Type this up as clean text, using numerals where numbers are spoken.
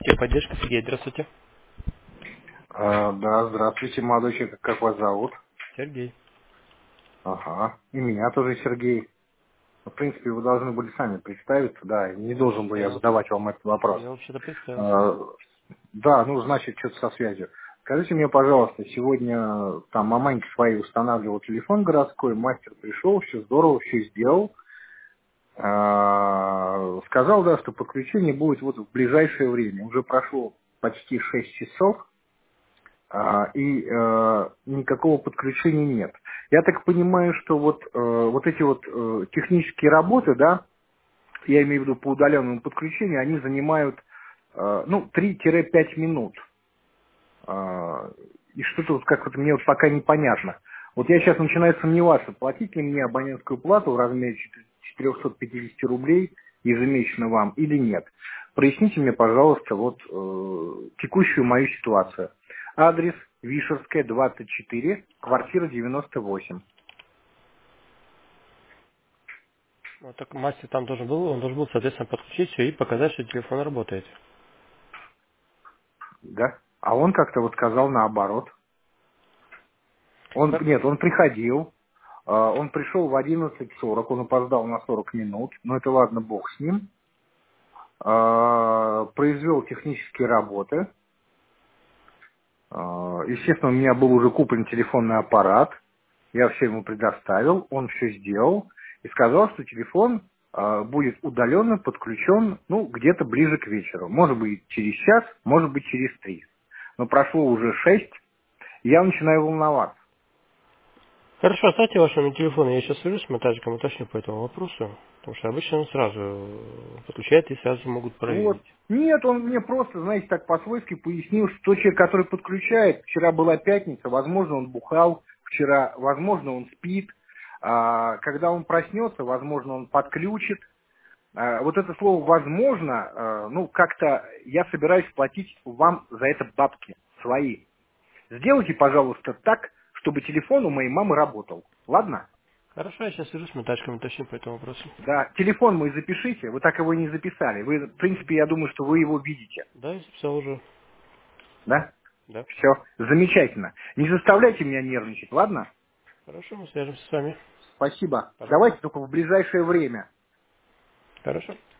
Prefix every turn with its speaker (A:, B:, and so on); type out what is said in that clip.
A: Техподдержка, Сергей, здравствуйте.
B: Да, здравствуйте, молодой человек. Как вас зовут?
A: Сергей.
B: Ага. И меня тоже Сергей. В принципе, вы должны были сами представиться, да. Не
A: Я
B: должен был я
A: представился.
B: задавать вам этот вопрос.
A: Я вообще-то представился.
B: А, Да, ну, значит, что-то со связью. Скажите мне, пожалуйста, сегодня там маманька своей устанавливал телефон городской, мастер пришел, все здорово, все сделал. Сказал, да, что подключение будет вот в ближайшее время. Уже прошло почти 6 часов. И никакого подключения нет. Я так понимаю, что вот эти вот технические работы, да, я имею в виду по удаленному подключению, они занимают ну 3-5 минут. И что-то вот как вот мне вот пока непонятно. Вот я сейчас начинаю сомневаться, платить ли мне абонентскую плату в размере 450 рублей ежемесячно вам или нет. Проясните мне, пожалуйста, вот текущую мою ситуацию. Адрес Вишерская, 24, квартира 98.
A: Вот так мастер там должен был, он должен был, соответственно, подключить все и показать, что телефон работает.
B: Да? А он как-то вот сказал наоборот.
A: Хо-
B: Нет, он приходил, он пришел в 11:40, он опоздал на 40 минут, но это ладно, бог с ним. Произвел технические работы. Естественно, у меня был уже куплен телефонный аппарат. Я все ему предоставил, он все сделал и сказал, что телефон будет удаленно подключен, ну, где-то ближе к вечеру. Может быть, через час, может быть, через 3. Но прошло уже 6, и я начинаю волноваться.
A: Хорошо, оставьте ваш номер телефона, я сейчас свяжусь с монтажником, уточню по этому вопросу, потому что обычно он сразу подключает и сразу могут
B: Вот.
A: проверить.
B: Нет, он мне просто, знаете, так по-свойски пояснил, что тот человек, который подключает, вчера была пятница, возможно, он бухал вчера, возможно, он спит, когда он проснется, возможно, он подключит. Вот это слово «возможно», ну, как-то я собираюсь платить вам за это бабки свои. Сделайте, пожалуйста, так, чтобы телефон у моей мамы работал. Ладно?
A: Хорошо, я сейчас свяжусь с монтажником, уточню по этому вопросу.
B: Да, телефон мой запишите, вы так его и не записали. Вы, в принципе, я думаю, что вы его видите.
A: Да, я записал уже.
B: Да?
A: Да.
B: Все, замечательно. Не заставляйте меня нервничать, ладно?
A: Хорошо, мы свяжемся с вами.
B: Спасибо.
A: Пожалуйста.
B: Давайте только в ближайшее время.
A: Хорошо.